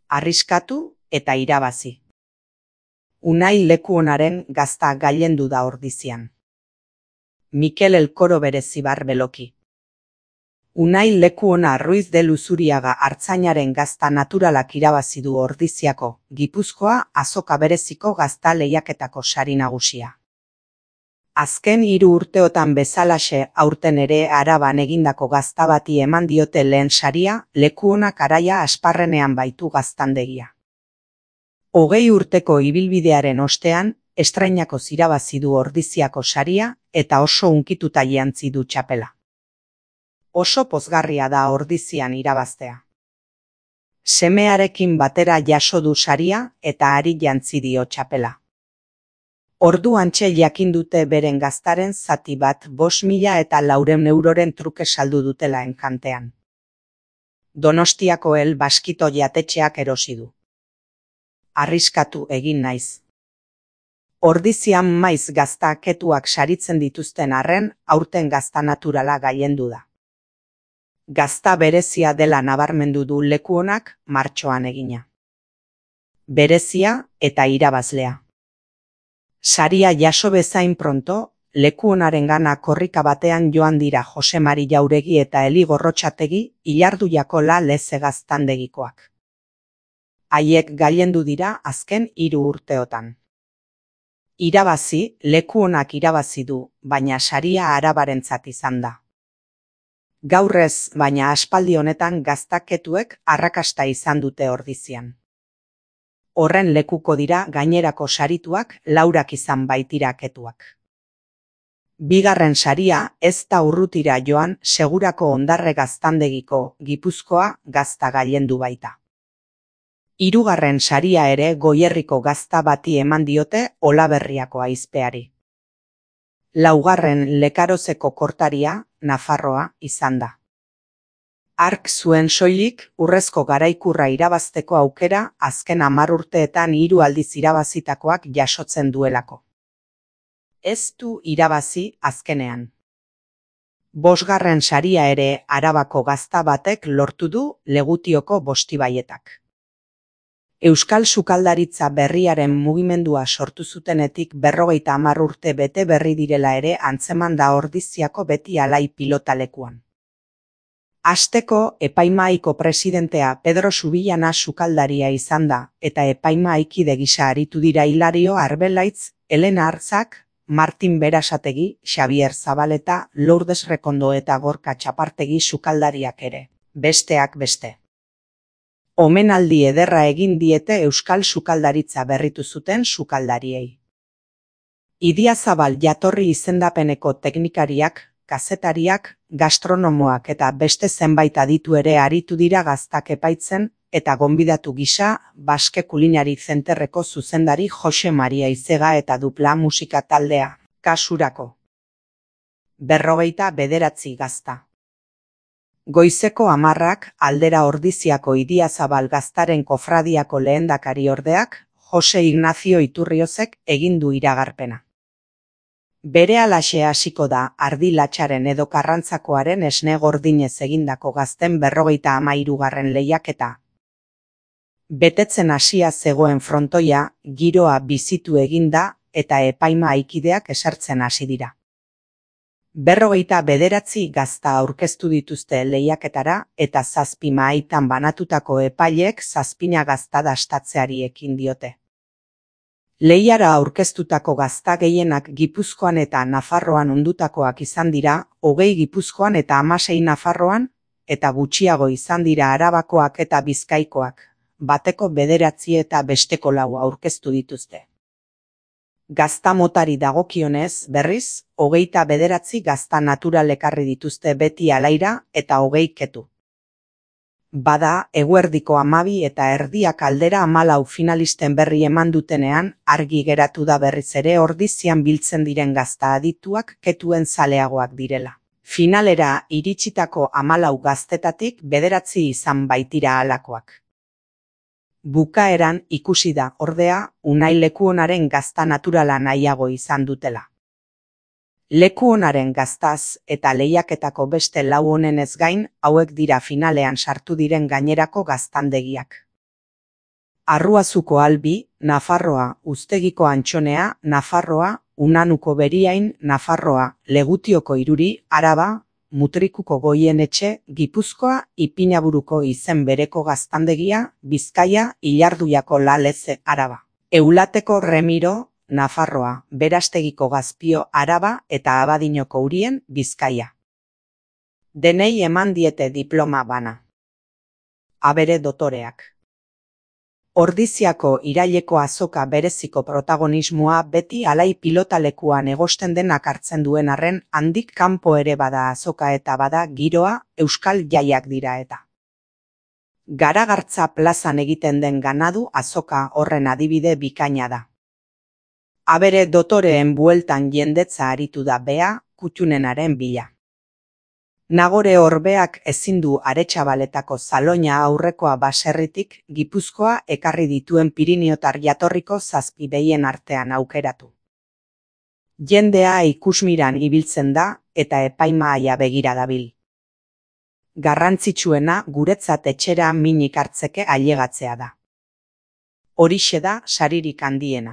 arriskatu eta irabazi. Unai Lekuonaren gazta gailendu da ordizian. Mikel Elkoro Berezibar Beloki. Unai Lekuona Ruiz de Luzuriaga artzainaren gazta naturalak irabazi du Ordiziako, Gipuzkoa azoka bereziko gazta lehiaketako sari nagusia. Azken 3 urteotan bezalaxe aurten ere Araban egindako gazta bati eman diote lehen saria, Lekuonak araia asparrenean baitu gaztandegia. 20 urteko ibilbidearen ostean, estrainakoz irabazi du Ordiziako saria eta oso hunkituta jantzi du txapela. Oso pozgarria da Ordizian irabaztea. Semearekin batera jaso du saria eta hari jantzi dio txapela. Orduantxe jakin dute beren gaztaren zati bat 5.400 euroren truke saldu dutela Enkantean. Donostiako El Baskito jatetxeak erosi du. Arriskatu egin naiz. Ordizian maiz gazta ketuak saritzen dituzten arren, aurten gazta naturala gailendu da. Gazta berezia dela nabarmendu du Lekuonak martxoan egina. Berezia eta irabazlea. Saria jaso bezain pronto, Lekuonarengana korrika batean joan dira Jose Mari Jauregi eta Eli Gorrotxategi, Ilarduiakola leze gaztandegikoak. Haiek gailendu dira azken 3 urteotan. Irabazi, Lekuonak irabazi du, baina saria Arabarentzat izan da. Gaur ez, baina aspaldi honetan gaztaketuek arrakasta izan dute Ordizian. Horren lekuko dira gainerako sarituak, laurak izan baitira ketuak. Bigarren saria ez da urrutira joan Segurako Ondarre gaztandegiko Gipuzkoa gazta gailendu baita. Hirugarren saria ere Goierriko gazta bati eman diote Olaberriako aizpeari. Laugarren Lekarozeko kortaria, Nafarroa, izan da. Hark zuen soilik urrezko garaikurra irabazteko aukera azken 10 urteetan 3 aldiz irabazitakoak jasotzen duelako. Ez du irabazi azkenean. 5. saria ere Arabako gazta batek lortu du Legutioko Bostibaietak. Euskal sukaldaritza berriaren mugimendua sortu zutenetik 50 urte bete berri direla ere antzeman da Ordiziako beti alai pilotalekuan. Hasteko epaimahaiko presidentea Pedro Subillana sukaldaria izan da, eta epaimahaikide gisa aritu dira Hilario Arbelaitz, Elena Artzak, Martin Berasategi, Xavier Zabaleta, Lourdes Rekondo eta Gorka Txapartegi sukaldariak ere, besteak beste. Omenaldi ederra egin diete euskal sukaldaritza berritu zuten sukaldariei. Idiazabal jatorri izendapeneko teknikariak, kazetariak, gastronomoak eta beste zenbait aditu ere aritu dira gaztak epaitzen, eta gonbidatu gisa Baske Kulinari Zenterreko zuzendari Jose Maria Izega eta Dupla musika taldea, kasurako. 59 gazta. Goizeko 10 aldera Ordiziako Idiazabal gaztaren kofradiako lehendakari ordeak, Jose Ignacio Iturriozek egin du iragarpena. Berehalaxe hasiko da ardi latxaren edo karrantzakoaren esne gordinez egindako gazten 53. lehiaketa. Betetzen hasia zegoen frontoia, giroa bizitu eginda eta epaimahaikideak esartzen hasi dira. 59 gazta aurkeztu dituzte lehiaketara eta 7 mahaitan banatutako epaileek 7 gazta dastatzeari ekin diote. Lehiara aurkeztutako gazta gehienak Gipuzkoan eta Nafarroan ondutakoak izan dira, 20 Gipuzkoan eta 16 Nafarroan, eta gutxiago izan dira Arabakoak eta Bizkaikoak, bateko 9 eta besteko 4 aurkeztu dituzte. Gazta motari dagokionez, berriz, 29 gazta natural ekarri dituzte beti alaira eta 20 ketu. Bada, eguerdiko 12 eta erdiak aldera 14 finalisten berri eman dutenean, argi geratu da berriz ere Ordizian biltzen diren gazta adituak ketuen zaleagoak direla. Finalera iritsitako 14 gaztetatik 9 izan baitira halakoak. Bukaeran ikusi da, ordea, Unai Lekuonaren gazta naturala nahiago izan dutela. Lekuonaren gaztaz eta lehiaketako beste 4 honenez gain, hauek dira finalean sartu diren gainerako gaztandegiak. Arruazuko Albi, Nafarroa, Uztegiko Antxonea, Nafarroa, Unanuko Beriain, Nafarroa, Legutioko Iruri, Araba, Mutrikuko Goienetxe, Gipuzkoa, Ipinaburuko izen bereko gaztandegia, Bizkaia, Ilarduiako Laleze, Araba. Eulateko Remiro, Nafarroa, Berastegiko Gazpio, Araba eta Abadinoko Urien, Bizkaia. Denei eman diete diploma bana. Abere dotoreak. Ordiziako iraileko azoka bereziko protagonismoa beti alai pilotalekuan egosten denak hartzen duen arren handik kanpo ere bada azoka eta bada giroa euskal jaiak dira eta. Garagartza plazan egiten den ganadu azoka horren adibide bikaina da. Abere dotoreen bueltan jendetza aritu da bea kutxunenaren bila. Nagore Orbeak ezin du Aretxabaletako Zaloina aurrekoa baserritik Gipuzkoa ekarri dituen Piriniotar jatorriko 7 behien artean aukeratu. Jendea ikusmiran ibiltzen da eta epaimahaia begira dabil. Garrantzitsuena guretzat etxera minik hartzeke ailegatzea da. Horixe da saririk handiena.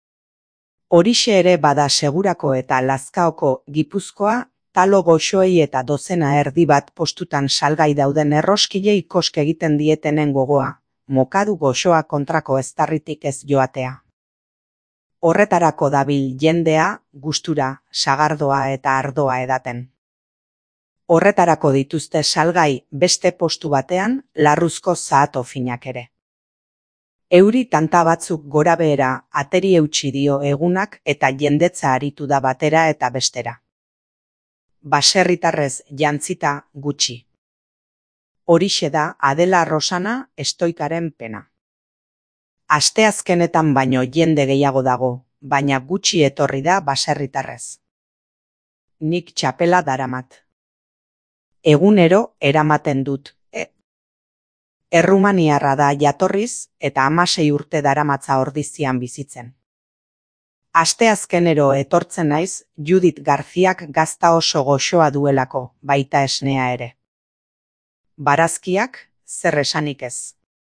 Horixe ere bada Segurako eta Lazkaoko Gipuzkoa, talo goxoei eta dozena erdi bat postutan salgai dauden erroskilei kosk egiten dietenen gogoa, mokadu goxoa kontrako eztarritik ez joatea. Horretarako dabil jendea, gustura, sagardoa eta ardoa edaten. Horretarako dituzte salgai beste postu batean larruzko zahato finak ere. Euri tanta batzuk gorabehera ateri eutsi dio egunak eta jendetza aritu da batera eta bestera. Baserritarrez jantzita gutxi. Horixe da Adela Rosana estoikaren pena. Asteazkenetan baino jende gehiago dago, baina gutxi etorri da baserritarrez. Nik txapela daramat. Egunero eramaten dut. Errumaniarra da jatorriz eta 16 urte daramatza Ordizian bizitzen. Asteazkenero etortzen naiz Judith Garziak gazta oso goxoa duelako, baita esnea ere. Barazkiak, zer esanik ez.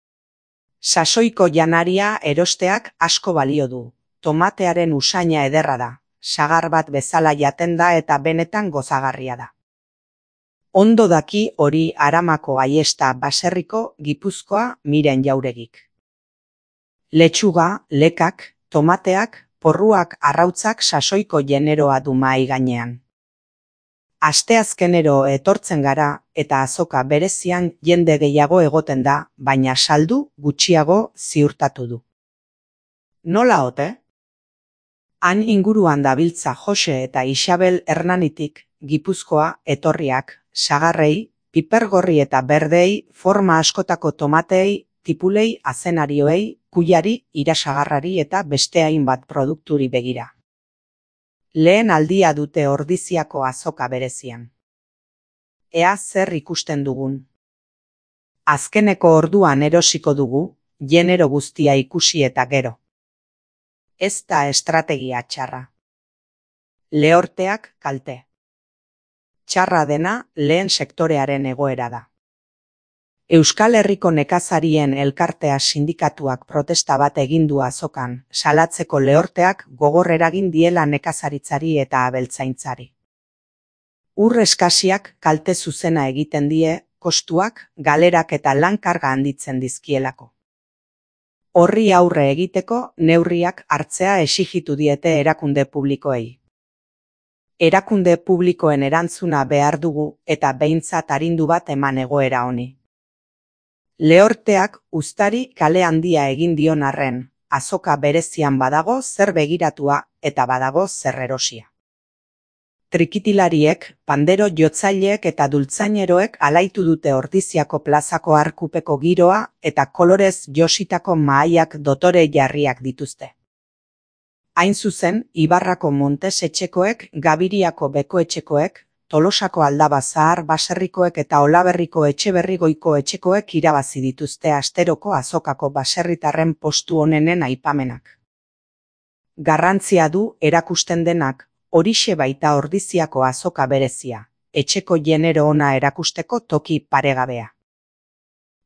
Sasoiko janaria erosteak asko balio du. Tomatearen usaina ederra da, sagar bat bezala jaten da eta benetan gozagarria da. Ondo daki hori Aramako Aiesta baserriko Gipuzkoa Miren Jauregik. Letxuga, lekak, tomateak, porruak arrautzak sasoiko generoa du mahai gainean. Asteazkenero etortzen gara eta azoka berezian jende gehiago egoten da, baina saldu gutxiago ziurtatu du. Nola ote? Han inguruan dabiltza Jose eta Isabel Hernanitik Gipuzkoa etorriak, sagarrei, pipergorri eta berdei, forma askotako tomatei, tipulei, azenarioei, kuiari, irasagarrari eta beste hainbat produkturi begira. Lehen aldia dute Ordiziako azoka berezian. Ea zer ikusten dugun. Azkeneko orduan erosiko dugu, genero guztia ikusi eta gero. Ez da estrategia txarra. Lehorteak kalte. Txarra dena lehen sektorearen egoera da. Euskal Herriko nekazarien elkartea sindikatuak protesta bat egin du azokan, salatzeko lehorteak gogor eragin diela nekazaritzari eta abeltzaintzari. Ur eskasiak kalte zuzena egiten die, kostuak, galerak eta lan-karga handitzen dizkielako. Horri aurre egiteko neurriak hartzea exijitu diete erakunde publikoei. Erakunde publikoen erantzuna behar dugu eta behintzat arindu bat eman egoera honi. Lehorteak uztari kale handia egin dion arren, azoka berezian badago zer begiratua eta badago zer erosia. Trikitilariek, pandero jotzaileek eta dultzaineroek alaitu dute Ordiziako plazako arkupeko giroa eta kolorez jositako mahaiak dotore jarriak dituzte. Hain zuzen, Ibarrako Montes etxekoek, Gabiriako Bekoetxekoek, Tolosako Aldaba Zahar baserrikoek eta Olaberriko Etxeberrigoiko etxekoek irabazi dituzte asteroko azokako baserritarren postu honenen aipamenak. Garrantzia du erakusten denak, horixe baita Ordiziako azoka berezia, etxeko genero ona erakusteko toki paregabea.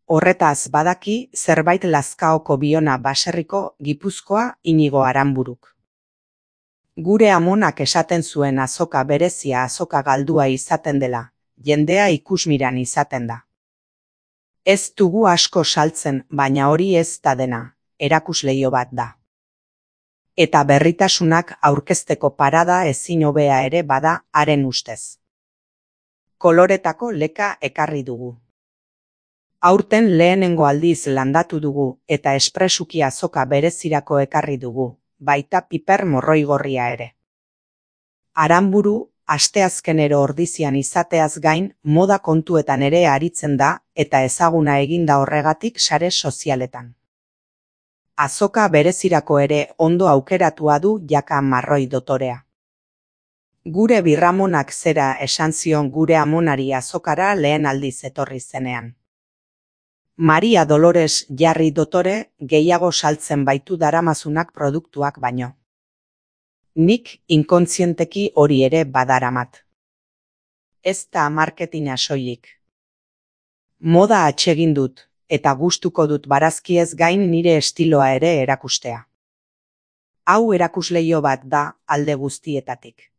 Horretaz badaki zerbait Lazkaoko Biona baserriko Gipuzkoa Inigo Aranburuk. Gure amonak esaten zuen azoka berezia azoka galdua izaten dela, jendea ikusmiran izaten da. Ez dugu asko saltzen, baina hori ez da dena, erakusleio bat da. Eta berritasunak aurkezteko parada ezin hobea ere bada haren ustez. Koloretako leka ekarri dugu. Aurten lehenengo aldiz landatu dugu eta espresuki azoka berezirako ekarri dugu, baita piper morroigorria ere. Aranburu, asteazkenero ordizian izateaz gain, moda kontuetan ere aritzen da eta ezaguna eginda horregatik sare sozialetan. Azoka berezirako ere ondo aukeratua du Jaka Marroi dotorea. Gure birramonak zera esan zion gure amonari azokara lehen aldiz etorri zenean. Maria Dolores Jarri dotore gehiago saltzen baitu daramazunak produktuak baino. Nik inkontzienteki hori ere badaramat. Ez da marketina soilik. Moda atsegin dut, eta gustuko dut barazkiez gain nire estiloa ere erakustea. Hau erakusleio bat da alde guztietatik.